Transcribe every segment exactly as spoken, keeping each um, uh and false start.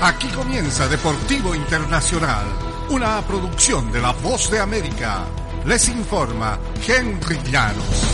Aquí comienza Deportivo Internacional, una producción de La Voz de América. Les informa Henry Llanos.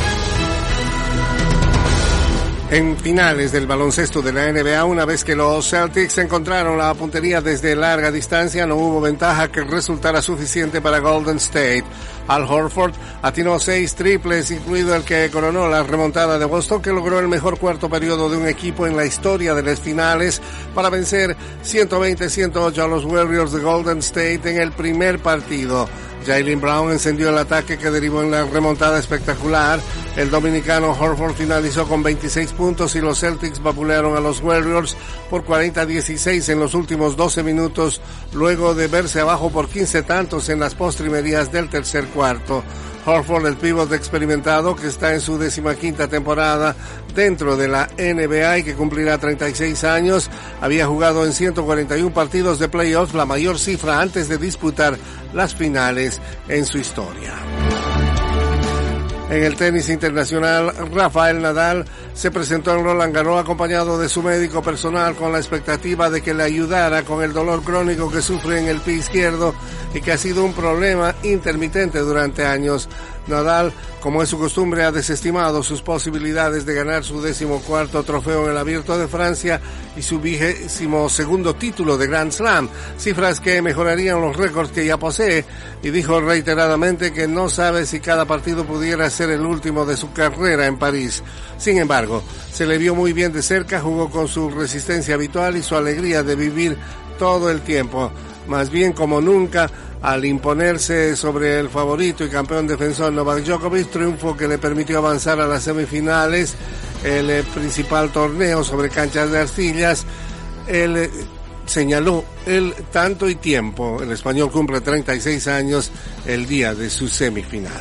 En finales del baloncesto de la N B A, una vez que los Celtics encontraron la puntería desde larga distancia, no hubo ventaja que resultara suficiente para Golden State. Al Horford atinó seis triples, incluido el que coronó la remontada de Boston, que logró el mejor cuarto periodo de un equipo en la historia de las finales para vencer ciento veinte a ciento ocho a los Warriors de Golden State en el primer partido. Jaylen Brown encendió el ataque que derivó en la remontada espectacular. El dominicano Horford finalizó con veintiséis puntos y los Celtics vapulearon a los Warriors por cuarenta a dieciséis en los últimos doce minutos, luego de verse abajo por quince tantos en las postrimerías del tercer cuarto. Horford, el pívot experimentado que está en su decimaquinta temporada dentro de la N B A y que cumplirá treinta y seis años, había jugado en ciento cuarenta y uno partidos de playoffs, la mayor cifra antes de disputar las finales en su historia. En el tenis internacional, Rafael Nadal se presentó en Roland Garros acompañado de su médico personal con la expectativa de que le ayudara con el dolor crónico que sufre en el pie izquierdo y que ha sido un problema intermitente durante años. Nadal, como es su costumbre, ha desestimado sus posibilidades de ganar su decimocuarto trofeo en el Abierto de Francia y su vigésimo segundo título de Grand Slam, cifras que mejorarían los récords que ya posee, y dijo reiteradamente que no sabe si cada partido pudiera ser el último de su carrera en París. Sin embargo, se le vio muy bien de cerca, jugó con su resistencia habitual y su alegría de vivir todo el tiempo, más bien como nunca, al imponerse sobre el favorito y campeón defensor Novak Djokovic, triunfo que le permitió avanzar a las semifinales, el eh, principal torneo sobre canchas de arcillas. Él eh, señaló el tanto y tiempo. El español cumple treinta y seis años el día de su semifinal.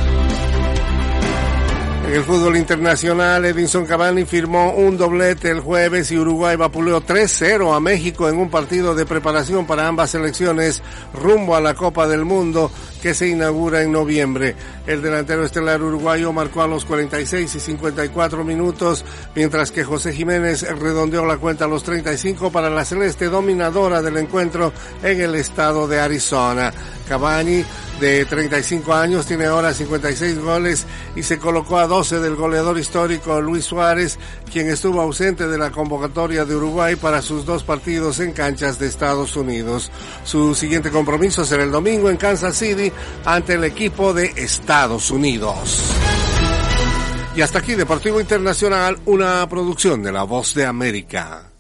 En el fútbol internacional, Edinson Cavani firmó un doblete el jueves y Uruguay vapuleó tres cero a México en un partido de preparación para ambas selecciones rumbo a la Copa del Mundo que se inaugura en noviembre. El delantero estelar uruguayo marcó a los cuarenta y seis y cincuenta y cuatro minutos, mientras que José Jiménez redondeó la cuenta a los treinta y cinco para la celeste dominadora del encuentro en el estado de Arizona. Cavani, de treinta y cinco años, tiene ahora cincuenta y seis goles y se colocó a doce del goleador histórico Luis Suárez, quien estuvo ausente de la convocatoria de Uruguay para sus dos partidos en canchas de Estados Unidos. Su siguiente compromiso será el domingo en Kansas City ante el equipo de Estados Unidos. Y hasta aquí Deportivo Internacional, una producción de La Voz de América.